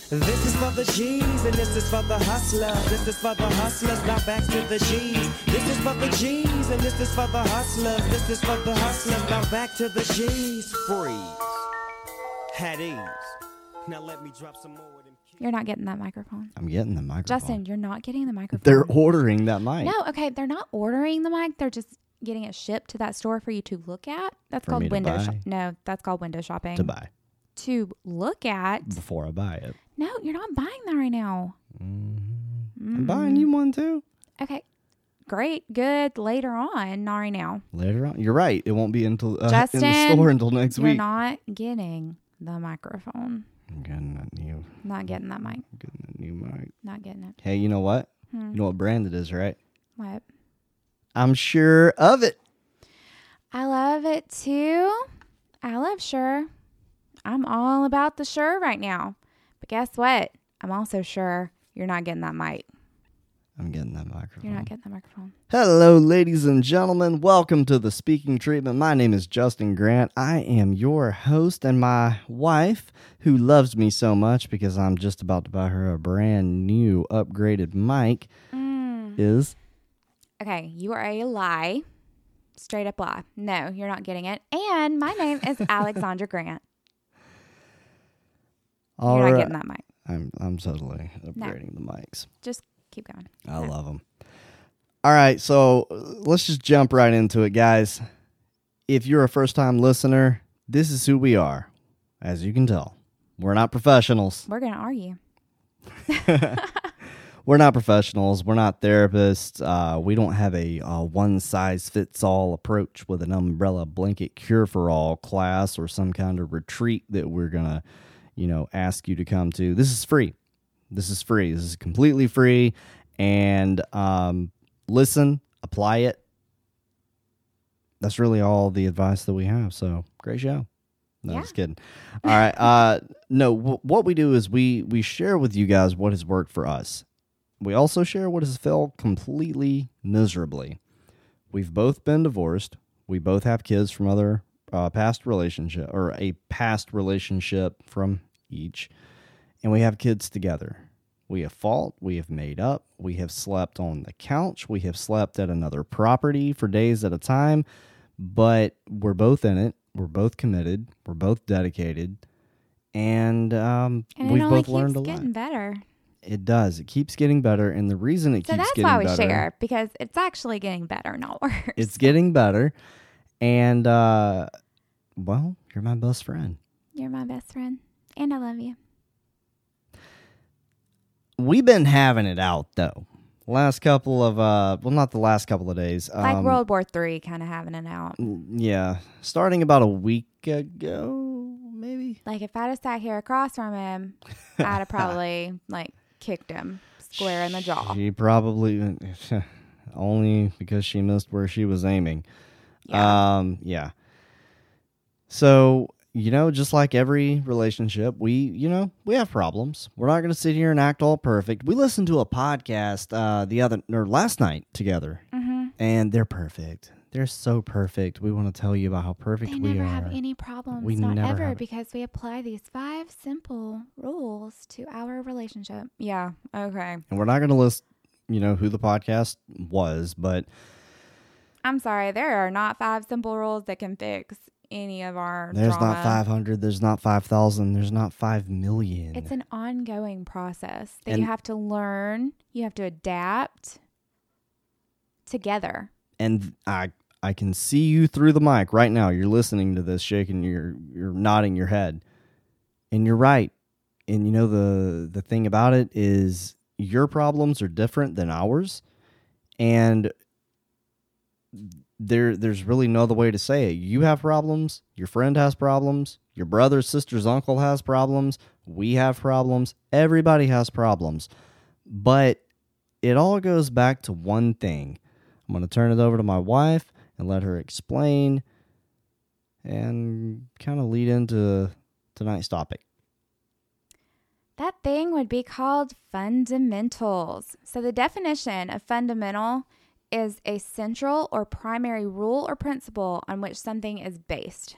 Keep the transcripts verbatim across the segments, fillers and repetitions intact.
This is for the G's and this is for the hustlers. This is for the hustlers, now back to the G's. This is for the G's and this is for the hustlers. This is for the hustlers, now back to the G's. Freeze. Had ease. Now let me drop some more of them. You're not getting that microphone. I'm getting the microphone. Justin, you're not getting the microphone. They're ordering that mic. No, okay, they're not ordering the mic. They're just getting it shipped to that store for you to look at. That's For called me to window buy? shopping. No, that's called window shopping. To buy To look at. before I buy it. No, you're not buying that right now. Mm-hmm. I'm buying you one too. Okay. Great. Good. Later on. Not right now. Later on. You're right. It won't be until uh, Justin, in the store until next you're week. not getting the microphone. I'm getting that new. Not getting that mic. I'm getting that new mic. Not getting it. Hey, you know what? Hmm. You know what brand it is, right? What? I'm sure of it. I love it too. I love Sure. I'm all about the Sure right now. But guess what? I'm also sure you're not getting that mic. I'm getting that microphone. You're not getting that microphone. Hello, ladies and gentlemen. Welcome to the Speaking Treatment. My name is Justin Grant. I am your host, and my wife, who loves me so much because I'm just about to buy her a brand new upgraded mic, Mm. is... Okay, you are a lie. Straight up lie. No, you're not getting it. And my name is Alexandra Grant. All you're not right. getting that mic. I'm, I'm totally upgrading the mics. Just keep going. I No. love them. All right, so uh, let's just jump right into it, guys. If you're a first-time listener, this is who we are. As you can tell, we're not professionals. We're going to argue. We're not professionals. We're not therapists. Uh, we don't have a uh, one-size-fits-all approach with an umbrella blanket cure-for-all class or some kind of retreat that we're going to, you know, ask you to come to. This is free. This is free. This is completely free. And um, listen, apply it. That's really all the advice that we have. So, great show. No, Yeah. just kidding. All right. Uh, no, w- what we do is we we share with you guys what has worked for us. We also share what has failed completely miserably. We've both been divorced. We both have kids from other uh, past relationship or a past relationship from each, and we have kids together. We have fought. We have made up. We have slept on the couch. We have slept at another property for days at a time, but we're both in it. We're both committed. We're both dedicated, and um, And we've it only both learned a keeps lot. getting better. It does. It keeps getting better, and the reason it So keeps that's getting why we better, share, because it's actually getting better, not worse. it's getting better, and uh, well, you're my best friend. You're my best friend, and I love you. We've been having it out though. Last couple of uh, well, not the last couple of days. Like um, World War Three, kind of having it out. Yeah, starting about a week ago, maybe. Like if I'd have sat here across from him, I'd have probably like kicked him square in the jaw. She probably only because she missed where she was aiming. Yeah. Um, yeah. So, you know, just like every relationship, we, you know, we have problems. We're not going to sit here and act all perfect. We listened to a podcast uh, the other or last night together, Mm-hmm. and they're perfect. They're so perfect. We want to tell you about how perfect They we never are. have any problems. We not never ever, have- because we apply these five simple rules to our relationship. Yeah. Okay. And we're not going to list, you know, who the podcast was, but I'm sorry. There are not five simple rules that can fix any of our there's drama. not five hundred, there's not five thousand, there's not five million. It's an ongoing process that And- you have to learn. You have to adapt together. And I I can see you through the mic right now. You're listening to this, shaking your you're nodding your head. And you're right. And you know the the thing about it is your problems are different than ours. And there there's really no other way to say it. You have problems, your friend has problems, your brother, sister's uncle has problems, we have problems, everybody has problems. But it all goes back to one thing. I'm going to turn it over to my wife and let her explain and kind of lead into tonight's topic. That thing would be called fundamentals. So the definition of fundamental is a central or primary rule or principle on which something is based.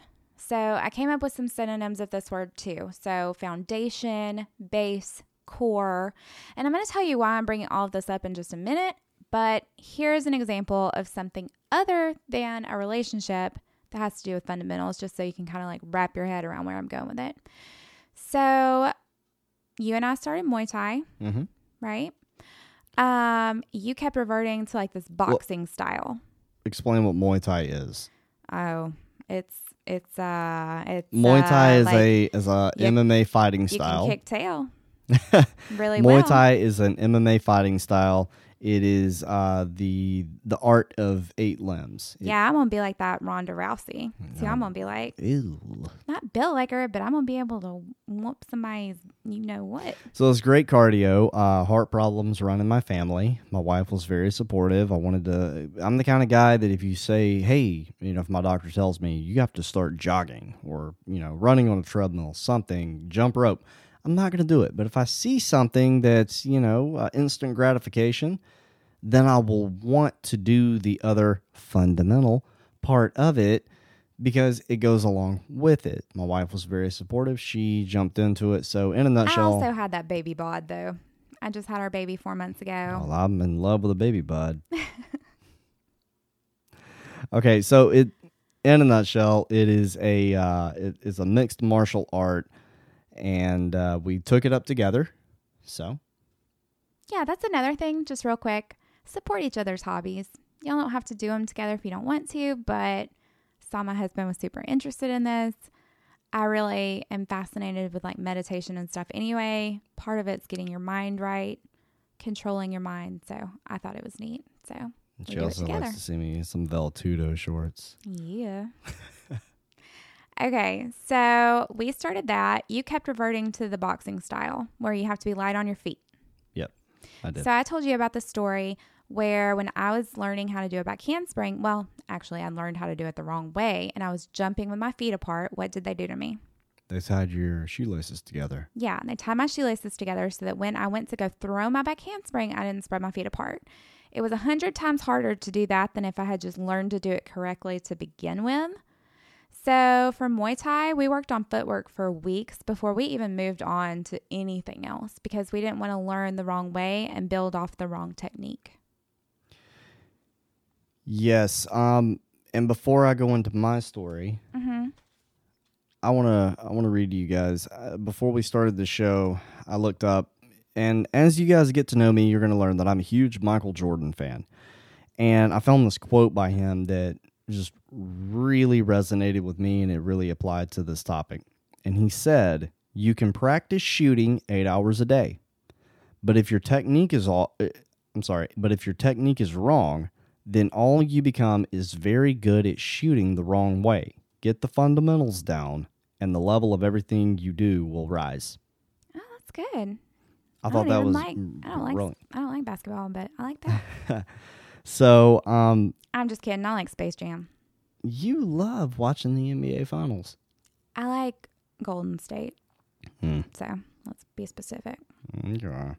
So I came up with some synonyms of this word too. So foundation, base, core. And I'm going to tell you why I'm bringing all of this up in just a minute. But here's an example of something other than a relationship that has to do with fundamentals, just so you can kind of like wrap your head around where I'm going with it. So you and I started Muay Thai, Mm-hmm. right? Um, you kept reverting to like this boxing well, style. Explain what Muay Thai is. Oh, it's it's uh it's Muay Thai uh, is like a is a you, M M A fighting you style. You can kick tail really Muay well. Thai is an M M A fighting style. It is uh, the the art of eight limbs. It, yeah, I'm gonna be like that Ronda Rousey. See, no. I'm gonna be like, ew. not built like her, but I'm gonna be able to whoop somebody's, you know what? So it's great cardio. Uh, heart problems run in my family. My wife was very supportive. I wanted to. I'm the kind of guy that if you say, hey, you know, if my doctor tells me you have to start jogging or you know running on a treadmill, something, jump rope, I'm not going to do it. But if I see something that's, you know, uh, instant gratification, then I will want to do the other fundamental part of it because it goes along with it. My wife was very supportive. She jumped into it. So in a nutshell. I also had that baby bod, though. I just had our baby four months ago. Well, I'm in love with a baby bud. Okay, so it in a nutshell, it is a uh, it is a mixed martial art. And uh, we took it up together. So, yeah, that's another thing. Just real quick, support each other's hobbies. Y'all don't have to do them together if you don't want to. But saw my husband was super interested in this. I really am fascinated with like meditation and stuff. Anyway, part of it's getting your mind right, controlling your mind. So I thought it was neat. So we she do it also together. likes to see me in some Veltudo shorts. Yeah. Okay, so we started that. You kept reverting to the boxing style where you have to be light on your feet. Yep, I did. So I told you about the story where when I was learning how to do a back handspring, well, actually I learned how to do it the wrong way and I was jumping with my feet apart. What did they do to me? They tied your shoelaces together. Yeah, and they tied my shoelaces together so that when I went to go throw my back handspring, I didn't spread my feet apart. It was a hundred times harder to do that than if I had just learned to do it correctly to begin with. So for Muay Thai, we worked on footwork for weeks before we even moved on to anything else because we didn't want to learn the wrong way and build off the wrong technique. Yes. Um. And before I go into my story, Mm-hmm. I wanna I wanna read to you guys. Uh, before we started the show, I looked up, and as you guys get to know me, you're gonna learn that I'm a huge Michael Jordan fan, and I found this quote by him that just really resonated with me and it really applied to this topic. And he said, you can practice shooting eight hours a day, but if your technique is all, I'm sorry, but if your technique is wrong, then all you become is very good at shooting the wrong way. Get the fundamentals down and the level of everything you do will rise. Oh, that's good. I, I thought that was like, I don't like brilliant. I don't like basketball, but I like that. So, um, I'm just kidding. I like Space Jam. you love watching the N B A Finals. I like Golden State. Hmm. So let's be specific. Okay.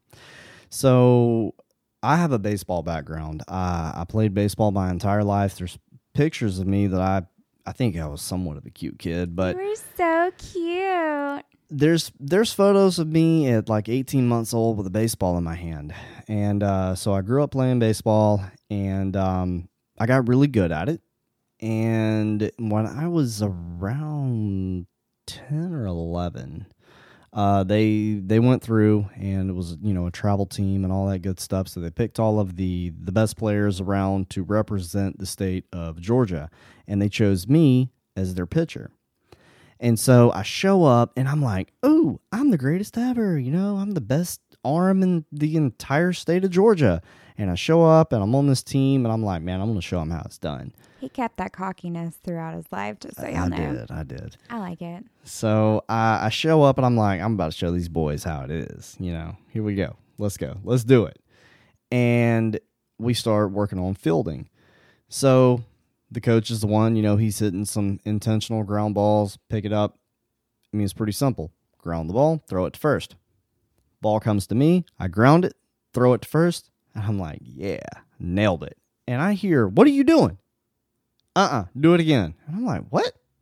So I have a baseball background. Uh, I played baseball my entire life. There's pictures of me that I, I think I was somewhat of a cute kid, but You were so cute. there's there's photos of me at like eighteen months old with a baseball in my hand. And uh, so I grew up playing baseball, and um, I got really good at it. And when I was around ten or eleven, uh, they they went through, and it was, you know, a travel team and all that good stuff. So they picked all of the, the best players around to represent the state of Georgia, and they chose me as their pitcher. And so I show up, and I'm like, ooh, I'm the greatest ever. You know, I'm the best arm in the entire state of Georgia. And I show up, and I'm on this team, and I'm like, man, I'm going to show them how it's done. He kept that cockiness throughout his life, just so y'all I know. did, I did. I like it. So I, I show up, and I'm like, I'm about to show these boys how it is. You know, here we go. Let's go. Let's do it. And we start working on fielding. So the coach is the one, you know, he's hitting some intentional ground balls, pick it up. I mean, it's pretty simple. Ground the ball, throw it to first. Ball comes to me, I ground it, throw it to first, and I'm like, yeah, nailed it. And I hear, what are you doing? Uh-uh, do it again. And I'm like, what?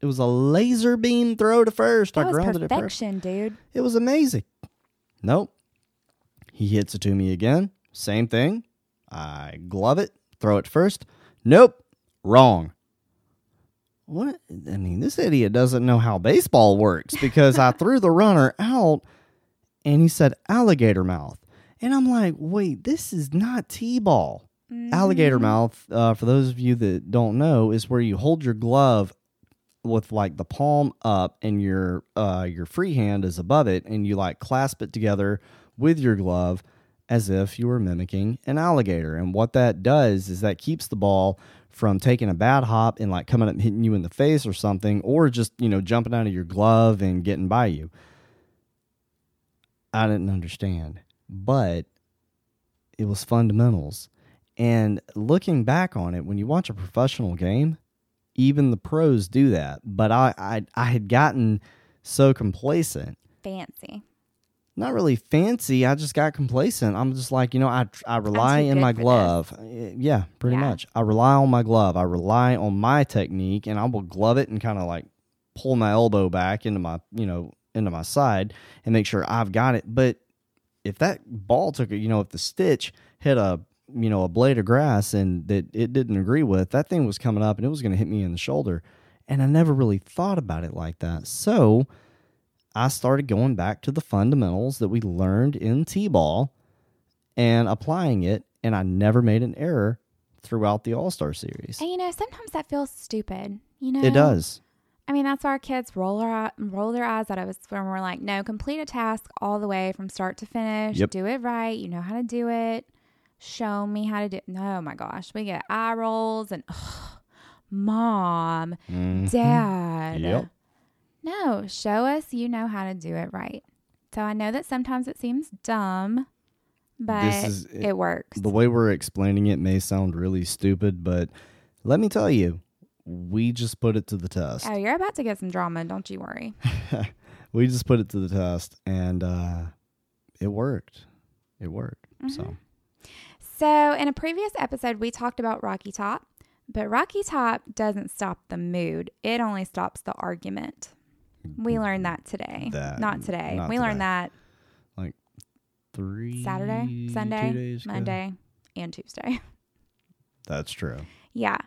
It was a laser beam throw to first. That I was grounded it first. perfection, dude. It was amazing. Nope. He hits it to me again. Same thing. I glove it, throw it first. Nope. Wrong. What? I mean, this idiot doesn't know how baseball works because I threw the runner out and he said alligator mouth. And I'm like, wait, this is not T-ball. Mm-hmm. Alligator mouth, uh, for those of you that don't know, is where you hold your glove with like the palm up and your uh, your free hand is above it, and you like clasp it together with your glove as if you were mimicking an alligator. And what that does is that keeps the ball from taking a bad hop and like coming up and hitting you in the face or something, or just, you know, jumping out of your glove and getting by you. I didn't understand, but it was fundamentals. And looking back on it, when you watch a professional game, even the pros do that. But I, I, I had gotten so complacent. Fancy. Not really fancy. I just got complacent. I'm just like, you know, I I rely in my glove. This. Yeah, pretty yeah. much. I rely on my glove. I rely on my technique, and I will glove it and kind of like pull my elbow back into my, you know, into my side and make sure I've got it. But if that ball took it, you know, if the stitch hit a, you know, a blade of grass and that it didn't agree with, that thing was coming up and it was going to hit me in the shoulder. And I never really thought about it like that. So I started going back to the fundamentals that we learned in T-ball and applying it, and I never made an error throughout the All-Star Series. And, you know, sometimes that feels stupid, you know? It does. I mean, that's why our kids roll, our, roll their eyes at us when we're like, no, complete a task all the way from start to finish. Yep. Do it right. You know how to do it. Show me how to do it. Oh, my gosh. We get eye rolls and, oh, Mom, mm-hmm. Dad. Yep. No, show us you know how to do it right. So I know that sometimes it seems dumb, but this is, it, it works. The way we're explaining it may sound really stupid, but let me tell you, we just put it to the test. Oh, you're about to get some drama. Don't you worry. We just put it to the test, and uh, it worked. It worked. Mm-hmm. So. So in a previous episode, we talked about Rocky Top, but Rocky Top doesn't stop the mood. It only stops the argument. We learned that today. That, not today. not we today. learned that like three Saturday, Sunday, two days Monday, and Tuesday. That's true. Yeah.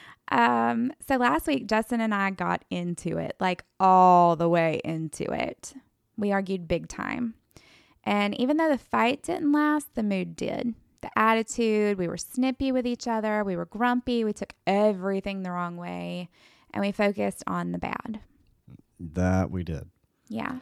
Um, so last week, Justin and I got into it, like all the way into it. We argued big time. And even though the fight didn't last, the mood did. The attitude, we were snippy with each other. We were grumpy. We took everything the wrong way. And we focused on the bad. That we did. Yeah.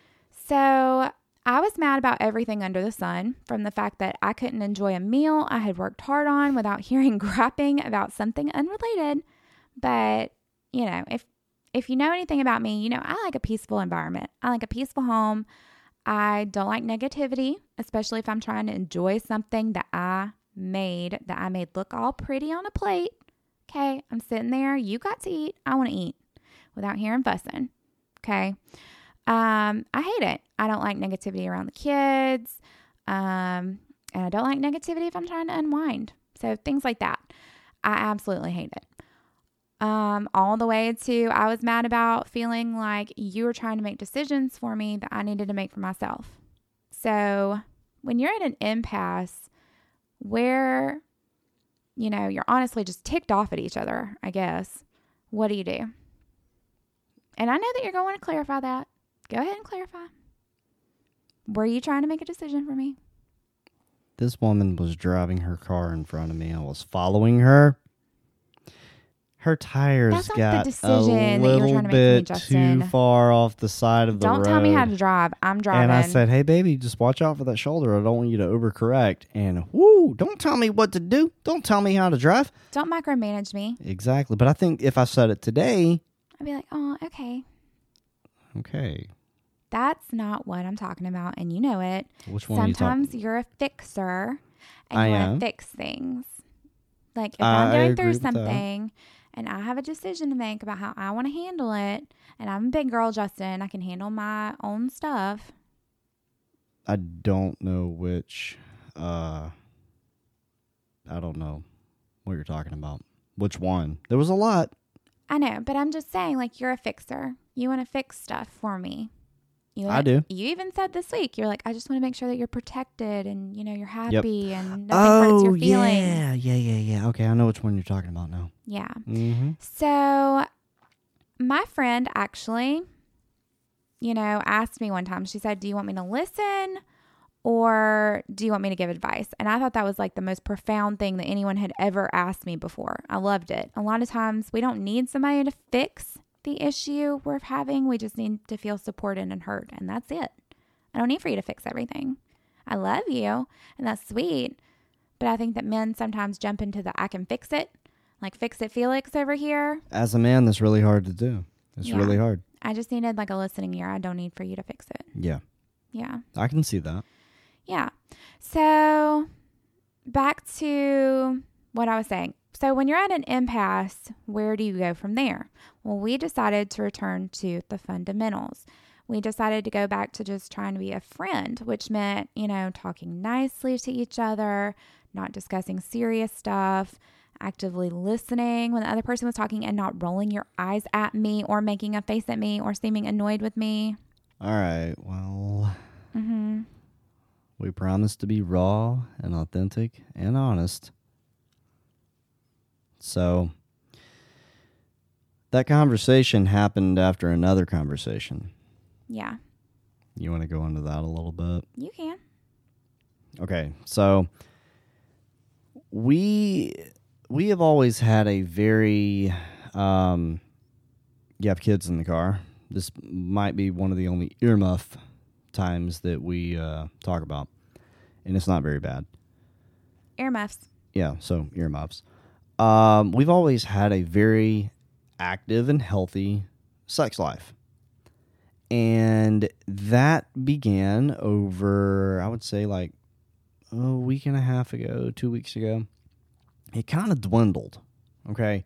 So I was mad about everything under the sun, from the fact that I couldn't enjoy a meal I had worked hard on without hearing grapping about something unrelated. But, you know, if if you know anything about me, you know, I like a peaceful environment. I like a peaceful home. I don't like negativity, especially if I'm trying to enjoy something that I made, that I made look all pretty on a plate. Okay, I'm sitting there. You got to eat. I want to eat without hearing fussing. Okay. Um, I hate it. I don't like negativity around the kids. Um, and I don't like negativity if I'm trying to unwind. So things like that. I absolutely hate it. Um, all the way to I was mad about feeling like you were trying to make decisions for me that I needed to make for myself. So when you're at an impasse where, you know, you're honestly just ticked off at each other, I guess, what do you do? And I know that you're going to clarify that. Go ahead and clarify. Were you trying to make a decision for me? This woman was driving her car in front of me. I was following her. Her tires That's not got the decision a that you were little trying to make bit for me, Justin. too far off the side of the Don't road. tell me how to drive. I'm driving. And I said, hey, baby, just watch out for that shoulder. I don't want you to overcorrect. And, whoo, don't tell me what to do. Don't tell me how to drive. Don't micromanage me. Exactly. But I think if I said it today. I'd be like, oh, okay. Okay. That's not what I'm talking about, and you know it. Which one Sometimes are you you're a fixer, and I you am. want to fix things. Like, if I I'm going agree through with that. something, and I have a decision to make about how I want to handle it, and I'm a big girl, Justin, I can handle my own stuff. I don't know which, uh, I don't know what you're talking about. Which one? There was a lot. I know, but I'm just saying, like, you're a fixer. You want to fix stuff for me. You I do. You even said this week, you're like, I just want to make sure that you're protected and, you know, you're happy Yep. and nothing hurts your feelings. yeah, yeah, yeah, yeah. Okay, I know which one you're talking about now. Yeah. Mm-hmm. So my friend actually, you know, asked me one time, she said, do you want me to listen or do you want me to give advice? And I thought that was like the most profound thing that anyone had ever asked me before. I loved it. A lot of times we don't need somebody to fix the issue we're having. We just need to feel supported and heard. And that's it. I don't need for you to fix everything. I love you and that's sweet. But I think that men sometimes jump into the I can fix it. Like fix it Felix over here. As a man, that's really hard to do. It's Yeah. really hard. I just needed like a listening ear. I don't need for you to fix it. Yeah, Yeah. I can see that. Yeah. So back to what I was saying. So when you're at an impasse, where do you go from there? Well, we decided to return to the fundamentals. We decided to go back to just trying to be a friend, which meant, you know, talking nicely to each other, not discussing serious stuff, actively listening when the other person was talking and not rolling your eyes at me or making a face at me or seeming annoyed with me. All right, well, Mm-hmm. we promised to be raw and authentic and honest. So that conversation happened after another conversation. Yeah, You want to go into that a little bit? you can. Okay, so we we have always had a very um, you have kids in the car. This might be one of the only earmuff times that we uh, talk about, and it's not very bad. Earmuffs. Yeah, so earmuffs. Um, we've always had a very active and healthy sex life. And that began over, I would say, like a week and a half ago, two weeks ago. It kind of dwindled, okay?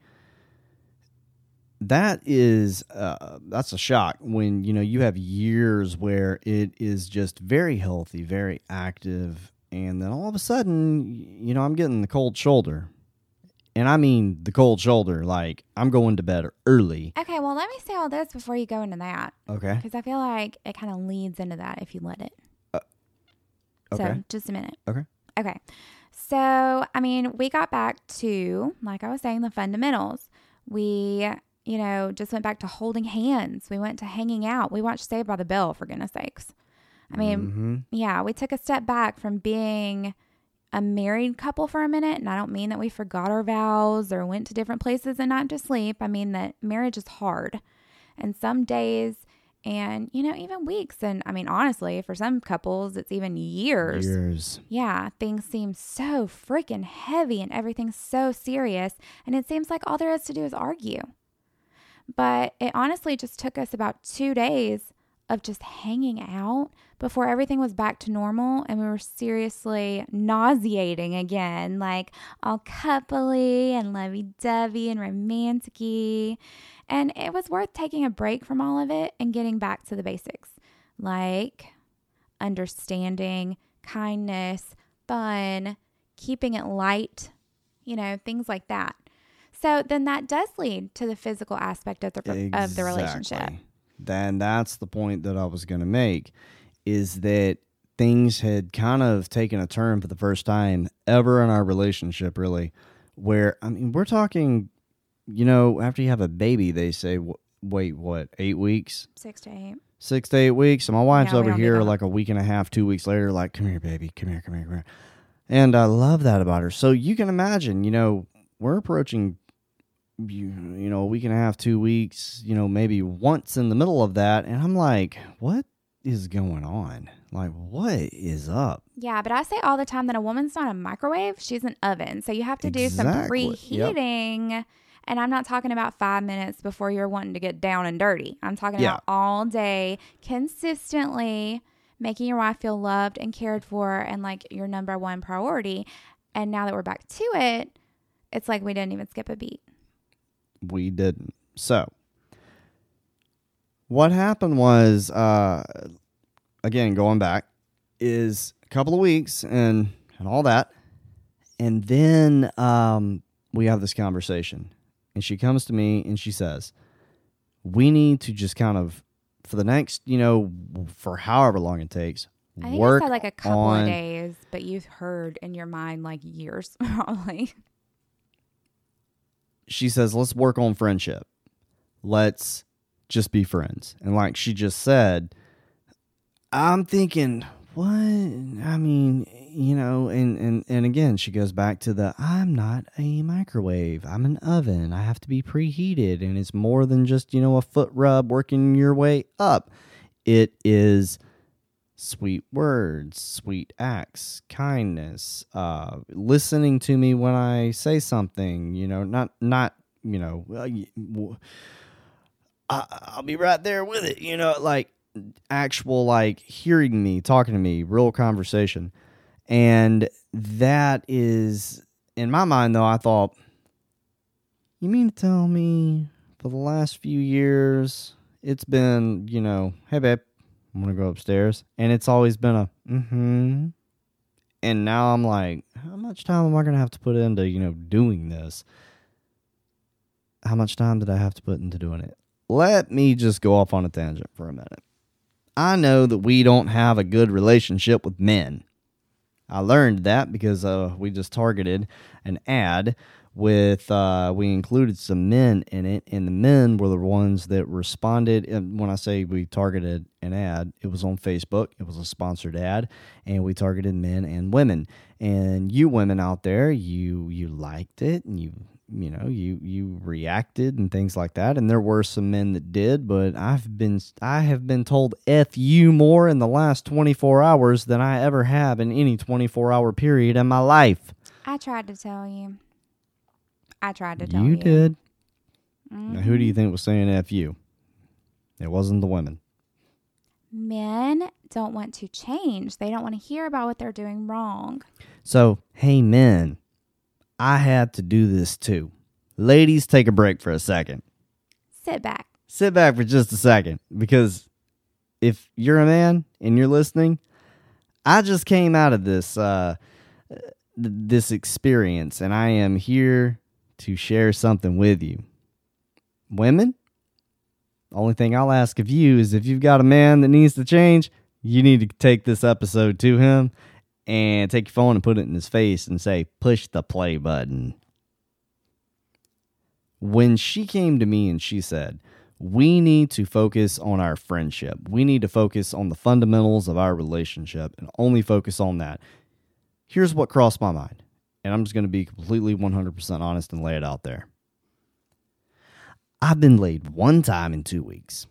That is, uh, that's a shock when, you know, you have years where it is just very healthy, very active, and then all of a sudden, you know, I'm getting the cold shoulder. And I mean the cold shoulder, like I'm going to bed early. Okay, well, let me say all this before you go into that. Okay. Because I feel like it kind of leads into that if you let it. Uh, okay. So, just a minute. Okay. Okay. So, I mean, we got back to, like I was saying, the fundamentals. We, you know, just went back to holding hands. We went to hanging out. We watched Saved by the Bell, for goodness sakes. I mean, Mm-hmm. yeah, we took a step back from being a married couple for a minute. And I don't mean that we forgot our vows or went to different places and not to sleep. I mean that marriage is hard. And some days and, you know, even weeks. And I mean, honestly, for some couples, it's even years. Years. Yeah, things seem so freaking heavy and everything's so serious. And it seems like all there is to do is argue. But it honestly just took us about two days of just hanging out before everything was back to normal and we were seriously nauseating again, like all coupley and lovey-dovey and romantic-y. And it was worth taking a break from all of it and getting back to the basics, like understanding, kindness, fun, keeping it light, you know, things like that. So then that does lead to the physical aspect of the Exactly. of the relationship. Then that's the point that I was going to make, is that things had kind of taken a turn for the first time ever in our relationship, really, where, I mean, we're talking, you know, after you have a baby, they say, w- wait, what, eight weeks? Six to eight. Six to eight weeks. And my wife's No, we over don't do here that. like a week and a half, two weeks later, like, come here, baby, come here, come here, come here. And I love that about her. So you can imagine, you know, we're approaching You, you know, a week and a half, two weeks, you know, maybe once in the middle of that. And I'm like, what is going on? Like, what is up? Yeah, but I say all the time that a woman's not a microwave, she's an oven. So you have to do some Exactly. preheating. Yep. And I'm not talking about five minutes before you're wanting to get down and dirty. I'm talking Yeah. about all day, consistently making your wife feel loved and cared for and like your number one priority. And now that we're back to it, it's like we didn't even skip a beat. We didn't. So, what happened was, uh, again, going back, is a couple of weeks and, and all that. And then um, we have this conversation. and she comes to me and she says, we need to just kind of, for the next, you know, for however long it takes, I think work I said like a couple on, of days, but you've heard in your mind like years, probably. She says, let's work on friendship. Let's just be friends. And like she just said, I'm thinking, what? I mean, you know, and, and, and again, she goes back to the, I'm not a microwave. I'm an oven. I have to be preheated. And it's more than just, you know, a foot rub working your way up. It is sweet words, sweet acts, kindness, uh, listening to me when I say something, you know, not, not, you know, I, I'll be right there with it, you know, like actual, like hearing me, talking to me, real conversation. And that is, in my mind though, I thought, you mean to tell me for the last few years, it's been, you know, hey babe, I'm going to go upstairs. And it's always been a, mm-hmm. And now I'm like, how much time am I going to have to put into, you know, doing this? How much time did I have to put into doing it? Let me just go off on a tangent for a minute. I know that we don't have a good relationship with men. I learned that because uh, we just targeted an ad with, uh, we included some men in it, and the men were the ones that responded. And when I say we targeted an ad, it was on Facebook. It was a sponsored ad, and we targeted men and women. And you women out there, you you liked it, and you you know you you reacted and things like that. And there were some men that did, but I've been I have been told F you more in the last twenty-four hours than I ever have in any twenty-four hour period in my life. I tried to tell you. I tried to tell you. You did. Mm-hmm. Now, who do you think was saying F you? It wasn't the women. Men don't want to change. They don't want to hear about what they're doing wrong. So, hey, men, I had to do this too. Ladies, take a break for a second. Sit back. Sit back for just a second, because if you're a man and you're listening, I just came out of this uh, th- this experience, and I am here to share something with you. Women, the only thing I'll ask of you is if you've got a man that needs to change, you need to take this episode to him and take your phone and put it in his face and say, push the play button. When she came to me and she said, we need to focus on our friendship. We need to focus on the fundamentals of our relationship and only focus on that. Here's what crossed my mind. And I'm just going to be completely one hundred percent honest and lay it out there. I've been laid one time in two weeks.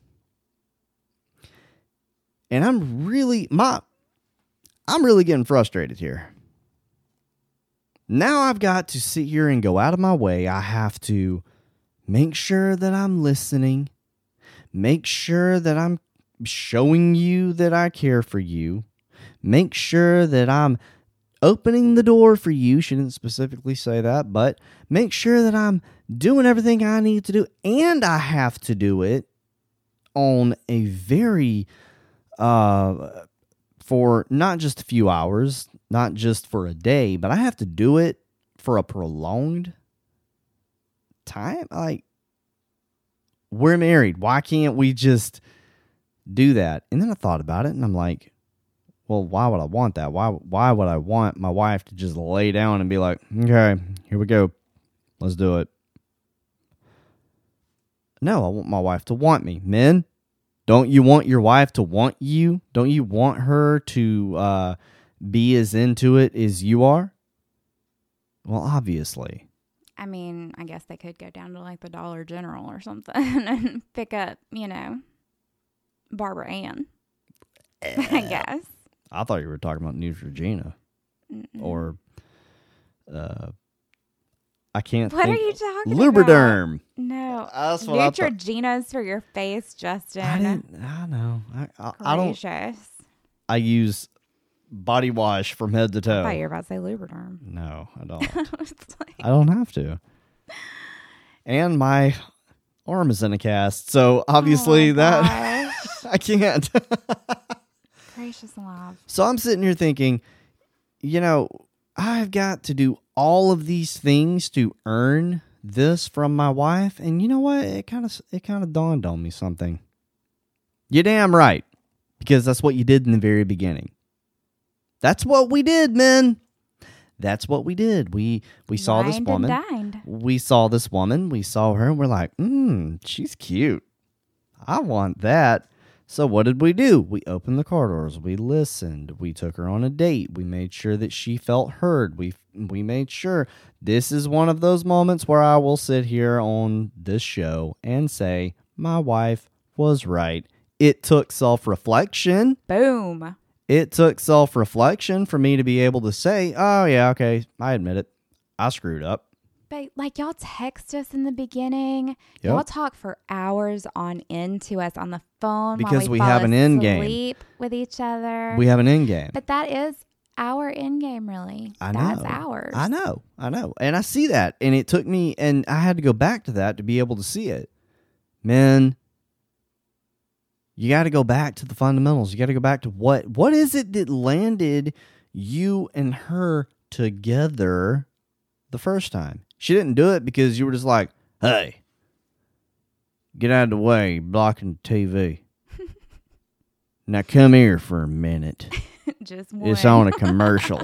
And I'm really, my, I'm really getting frustrated here. Now I've got to sit here and go out of my way. I have to make sure that I'm listening. Make sure that I'm showing you that I care for you. Make sure that I'm opening the door for you. She didn't specifically say that, but make sure that I'm doing everything I need to do, and I have to do it on a very, uh, for not just a few hours, not just for a day, but I have to do it for a prolonged time. Like, we're married. Why can't we just do that? And then I thought about it, and I'm like, well, why would I want that? Why why would I want my wife to just lay down and be like, okay, here we go. Let's do it. No, I want my wife to want me. Men, don't you want your wife to want you? Don't you want her to uh, be as into it as you are? Well, obviously. I mean, I guess they could go down to like the Dollar General or something and pick up, you know, Barbara Ann, I guess. I thought you were talking about Neutrogena. Mm-mm. Or, uh, I can't what think. What are you talking Lubriderm. about? No. That's what Neutrogena's for your face, Justin. I didn't, I know. I, I, I don't. I use body wash from head to toe. I thought you were about to say Lubriderm. No, I don't. I was like... I don't have to. And my arm is in a cast, so obviously oh that I can't. Gracious alive. So I'm sitting here thinking, you know, I've got to do all of these things to earn this from my wife, and you know what? It kind of it kind of dawned on me something. You're damn right, because that's what you did in the very beginning. That's what we did, men. That's what we did. We we saw Wined this woman. And dined. We saw this woman. We saw her, and we're like, hmm, she's cute. I want that. So what did we do? We opened the car doors. We listened. We took her on a date. We made sure that she felt heard. We we made sure. This is one of those moments where I will sit here on this show and say, my wife was right. It took self-reflection. Boom. It took self-reflection for me to be able to say, oh, yeah, okay, I admit it. I screwed up. But like y'all text us in the beginning. Yep. Y'all talk for hours on end to us on the phone Because while we we, fall have an end game. asleep with each other. We have an end game. But that is our end game, really. I know. That's ours. I know. I know. And I see that. And it took me, and I had to go back to that to be able to see it. Men, you got to go back to the fundamentals. You got to go back to what, what is it that landed you and her together the first time? She didn't do it because you were just like, hey, get out of the way, you're blocking the T V. Now come here for a minute. Just one. It's on a commercial.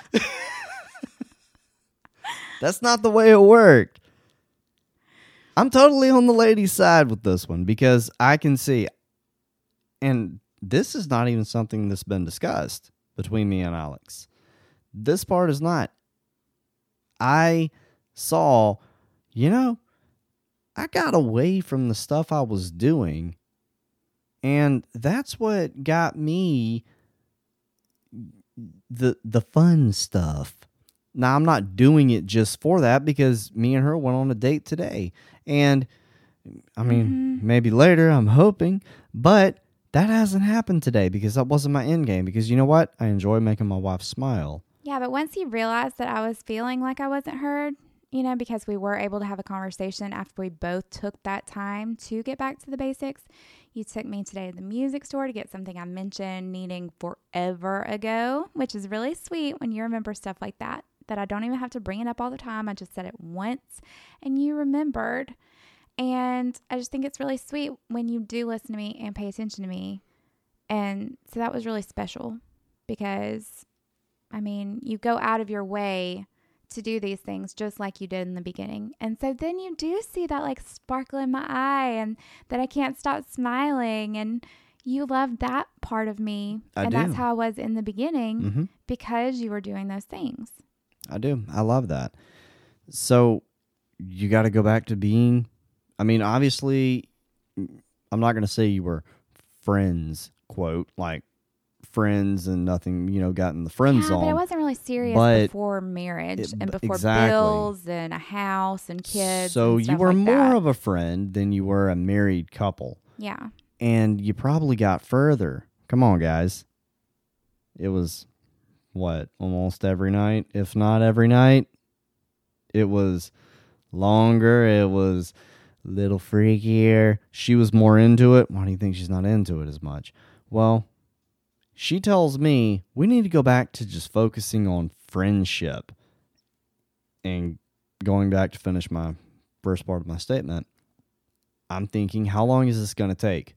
That's not the way it worked. I'm totally on the lady's side with this one because I can see, and this is not even something that's been discussed between me and Alex. This part is not. I saw, you know, I got away from the stuff I was doing, and that's what got me the the fun stuff. Now, I'm not doing it just for that because me and her went on a date today. And, I mean, Mm-hmm. maybe later, I'm hoping, but that hasn't happened today because that wasn't my end game. Because you know what? I enjoy making my wife smile. Yeah, but once you realized that I was feeling like I wasn't heard, you know, because we were able to have a conversation after we both took that time to get back to the basics. You took me today to the music store to get something I mentioned needing forever ago, which is really sweet when you remember stuff like that, that I don't even have to bring it up all the time. I just said it once and you remembered. And I just think it's really sweet when you do listen to me and pay attention to me. And so that was really special because, I mean, you go out of your way to do these things just like you did in the beginning. And so then you do see that like sparkle in my eye and that I can't stop smiling. And you love that part of me. I and do. that's how I was in the beginning Mm-hmm. because you were doing those things. I do. I love that. So you got to go back to being, I mean, obviously, I'm not going to say you were friends, quote, like friends and nothing, you know, got in the friend Yeah, zone. but I wasn't really serious But before marriage it- and before exactly. bills and a house and kids. So and you stuff were like more that. of a friend than you were a married couple. Yeah. And you probably got further. Come on, guys. It was, what, almost every night, if not every night. It was longer. It was a little freakier. She was more into it. Why do you think she's not into it as much? Well, she tells me we need to go back to just focusing on friendship. And going back to finish my first part of my statement, I'm thinking, how long is this going to take?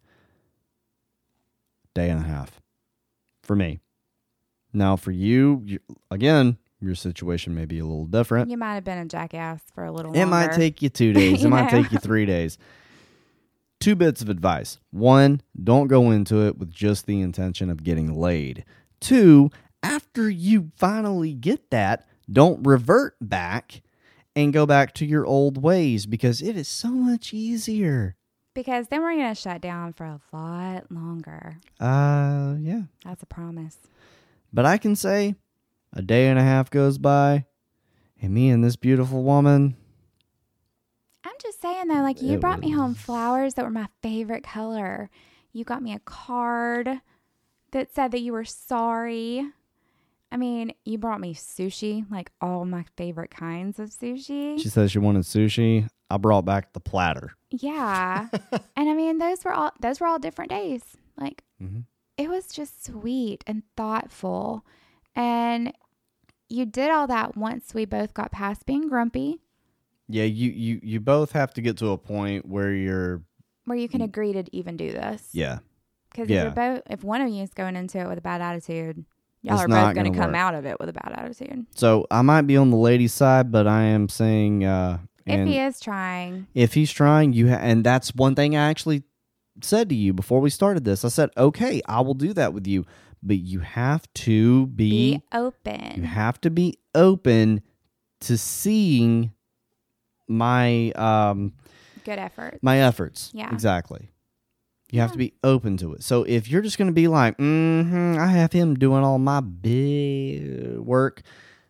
Day and a half for me. Now for you, you, again, your situation may be a little different. You might have been a jackass for a little It longer. might take you two days. It You might know? take you three days. Two bits of advice. One, don't go into it with just the intention of getting laid. Two, after you finally get that, don't revert back and go back to your old ways because it is so much easier. Because then we're going to shut down for a lot longer. Uh, yeah. That's a promise. But I can say a day and a half goes by and me and this beautiful woman, I'm just saying, though, like you It brought me home was- flowers that were my favorite color. You got me a card that said that you were sorry. I mean, you brought me sushi, like all my favorite kinds of sushi. she says she wanted sushi. I brought back the platter. Yeah. And I mean, those were all those were all different days. Like Mhm. it was just sweet and thoughtful. And you did all that once we both got past being grumpy. Yeah, you, you, you both have to get to a point where you're... Where you can agree to even do this. Yeah. Because Yeah. if you're both, if one of you is going into it with a bad attitude, y'all It's are not both going gonna to come work. out of it with a bad attitude. So I might be on the lady's side, but I am saying... Uh, If and he is trying. if he's trying, you ha- and that's one thing I actually said to you before we started this. I said, okay, I will do that with you, but you have to be, Be open. you have to be open to seeing my um Good effort. my efforts. Yeah. Exactly. You have Yeah. to be open to it. So if you're just going to be like, mm-hmm, I have him doing all my big work.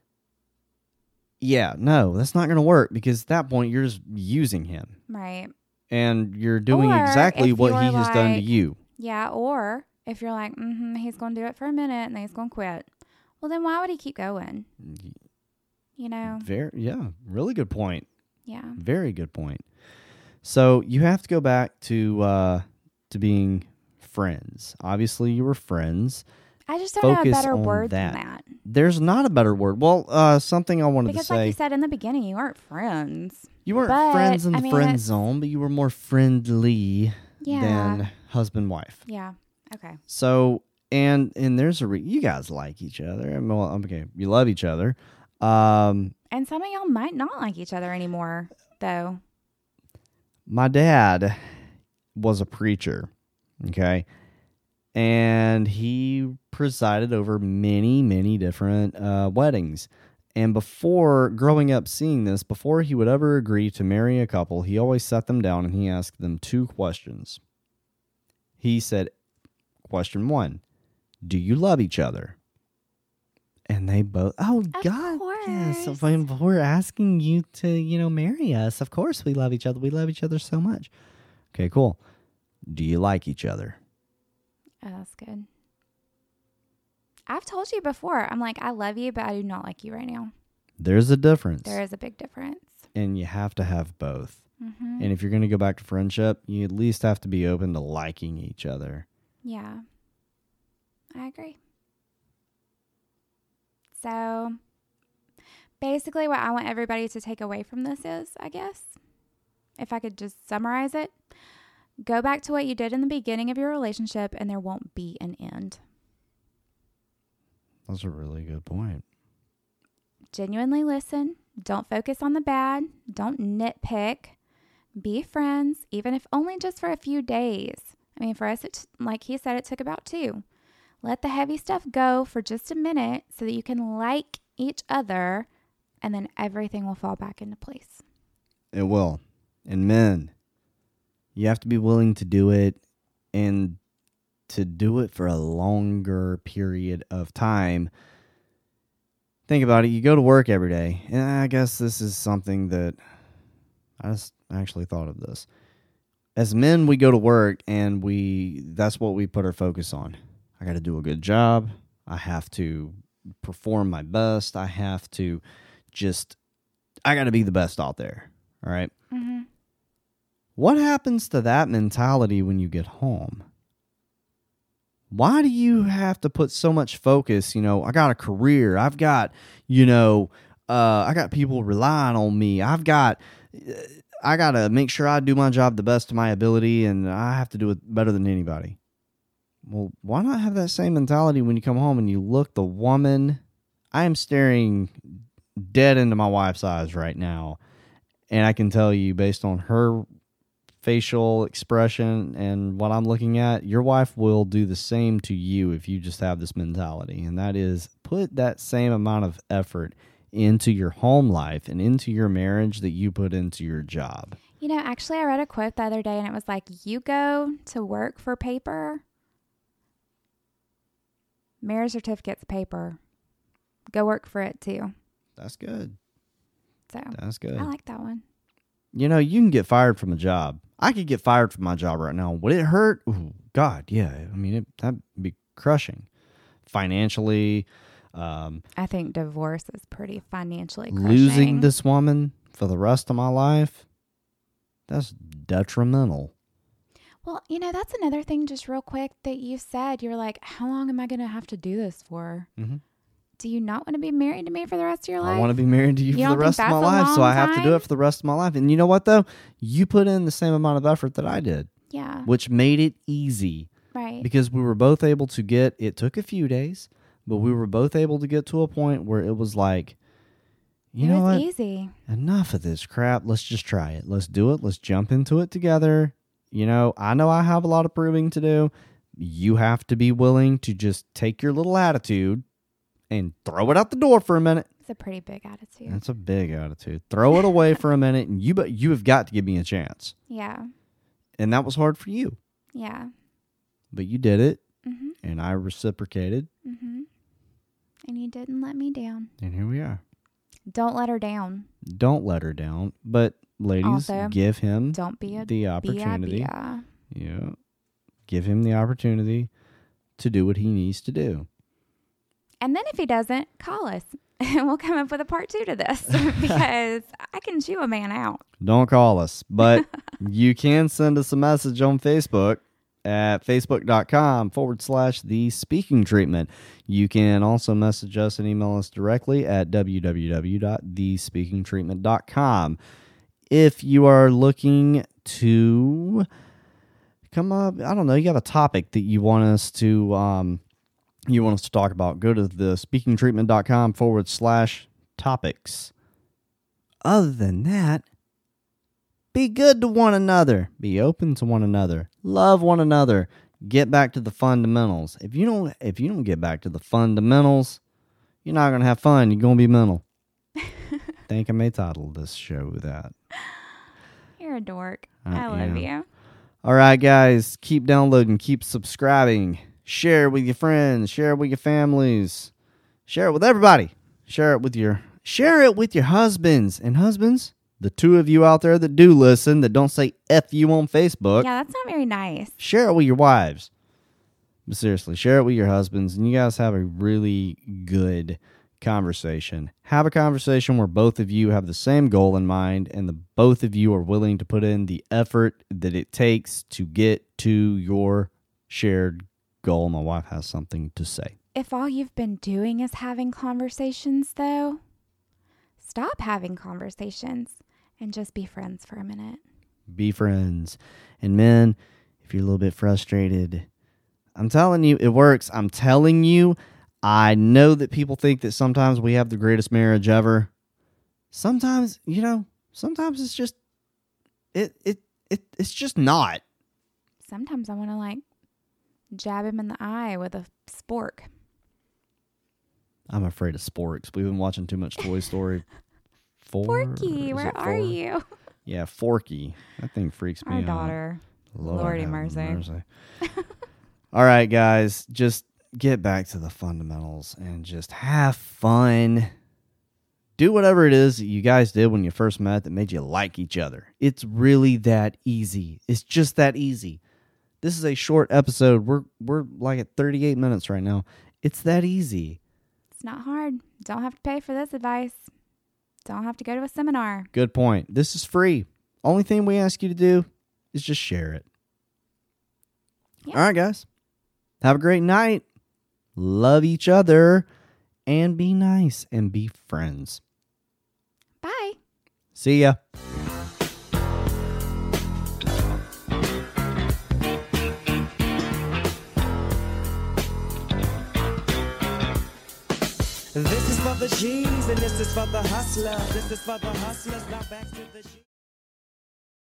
Yeah, no, that's not going to work because at that point you're just using him. Right. And you're doing Or exactly if what you're he has done to like- you. Yeah. Or if you're like, mm-hmm, he's going to do it for a minute and then he's going to quit. Well, then why would he keep going? You know? Very, yeah, really good point. Yeah. Very good point. So you have to go back to uh, to being friends. Obviously, you were friends. I just don't know a Focus better on word that. than that. There's not a better word. Well, uh, something I wanted Because to say. like you said in the beginning, you weren't friends. You weren't But, friends in I the mean, friend it's- zone, but you were more friendly Yeah. than husband wife. Yeah. Okay. So and and there's a re- you guys like each other. I mean, well, okay, you love each other. Um, And some of y'all might not like each other anymore, though. my dad was a preacher, okay, and he presided over many, many different uh, weddings. And before growing up seeing this, before he would ever agree to marry a couple, he always sat them down and he asked them two questions. He said, question one, do you love each other? And they both, oh, Of God, yes. course. When we're asking you to, you know, marry us, of course we love each other. We love each other so much. Okay, cool. Do you like each other? Oh, that's good. I've told you before, I'm like, I love you, but I do not like you right now. There's a difference. There is a big difference. And you have to have both. Mm-hmm. And if you're going to go back to friendship, you at least have to be open to liking each other. Yeah. I agree. So basically what I want everybody to take away from this is, I guess, if I could just summarize it, go back to what you did in the beginning of your relationship and there won't be an end. That's a really good point. Genuinely listen. Don't focus on the bad. Don't nitpick. Be friends, even if only just for a few days. I mean, for us, it, like he said, it took about two. Let the heavy stuff go for just a minute so that you can like each other, and then everything will fall back into place. It will. And men, you have to be willing to do it and to do it for a longer period of time. Think about it. You go to work every day. And I guess this is something that I just actually thought of this. As men, we go to work and we that's what we put our focus on. I got to do a good job. I have to perform my best. I have to just, I got to be the best out there. All right. Mm-hmm. What happens to that mentality when you get home? Why do you have to put so much focus? You know, I got a career. I've got, you know, uh, I got people relying on me. I've got, I got to make sure I do my job the best of my ability and I have to do it better than anybody. Well, why not have that same mentality when you come home and you look the woman? I am staring dead into my wife's eyes right now. And I can tell you based on her facial expression and what I'm looking at, your wife will do the same to you if you just have this mentality. And that is put that same amount of effort into your home life and into your marriage that you put into your job. You know, actually, I read a quote the other day and it was like, you go to work for paper, marriage certificate's paper. Go work for it too. That's good. So That's good. I like that one. You know, you can get fired from a job. I could get fired from my job right now. Would it hurt? Ooh, God, yeah. I mean, it, that'd be crushing. Financially. Um, I think divorce is pretty financially crushing. losing this woman for the rest of my life, that's detrimental. Well, you know, that's another thing just real quick that you said. You're like, how long am I going to have to do this for? Mm-hmm. Do you not want to be married to me for the rest of your life? I want to be married to you, You for the don't think rest of my that's a life, so long I have to do time? it for the rest of my life. And you know what, though? You put in the same amount of effort that I did, Yeah. which made it easy Right. because we were both able to get, it took a few days, but we were both able to get to a point where it was like, you it know was what? easy. Enough of this crap. Let's just try it. Let's do it. Let's jump into it together. You know, I know I have a lot of proving to do. You have to be willing to just take your little attitude and throw it out the door for a minute. It's a pretty big attitude. That's a big attitude. Throw it away for a minute, and you but you have got to give me a chance. Yeah. And that was hard for you, Yeah. but you did it, Mm-hmm. and I reciprocated, Mm-hmm. And you didn't let me down. and here we are. Don't let her down. Don't let her down, but ladies, Also, give him Don't be a the opportunity. bia, bia. Yeah, give him the opportunity to do what he needs to do. And then if he doesn't, call us. And we'll come up with a part two to this because I can chew a man out. Don't call us, but you can send us a message on Facebook at facebook.com forward slash the speaking treatment. You can also message us and email us directly at w w w dot the speaking treatment dot com. If you are looking to come up, I don't know, you have a topic that you want us to, um, you want us to talk about, go to the speaking treatment dot com forward slash topics. Other than that, be good to one another. Be open to one another. Love one another. Get back to the fundamentals. If you don't if you don't get back to the fundamentals, you're not going to have fun. You're going to be mental. I think I may title this show that. You're a dork. I I love am. you. All right, guys. Keep downloading. Keep subscribing. Share it with your friends. Share it with your families. Share it with everybody. Share it with your share it with your husbands. And husbands, the two of you out there that do listen, that don't say F you on Facebook, Yeah, that's not very nice. share it with your wives. But seriously, share it with your husbands, and you guys have a really good conversation. Have a conversation where both of you have the same goal in mind, and the both of you are willing to put in the effort that it takes to get to your shared goal. My wife has something to say. If all you've been doing is having conversations, though, stop having conversations and just be friends for a minute. Be friends. And men, if you're a little bit frustrated, I'm telling you, it works. I'm telling you, I know that people think that sometimes we have the greatest marriage ever. Sometimes, you know, sometimes it's just, it it it it's just not. Sometimes I want to, like, jab him in the eye with a spork. I'm afraid of sporks. We've been watching too much Toy Story. Four? Forky, Is where it are four? you? Yeah, Forky. That thing freaks me Our out. daughter. Lord Lordy have mercy. All right, guys, just get back to the fundamentals and just have fun. Do whatever it is that you guys did when you first met that made you like each other. It's really that easy. It's just that easy. This is a short episode. We're we're like at thirty-eight minutes right now. It's that easy. It's not hard. Don't have to pay for this advice. Don't have to go to a seminar. Good point. This is free. Only thing we ask you to do is just share it. Yeah. All right, guys. Have a great night. Love each other and be nice and be friends. Bye. See ya. This is for the G's and this is for the hustlers. This is for the hustlers. Now back to the G's.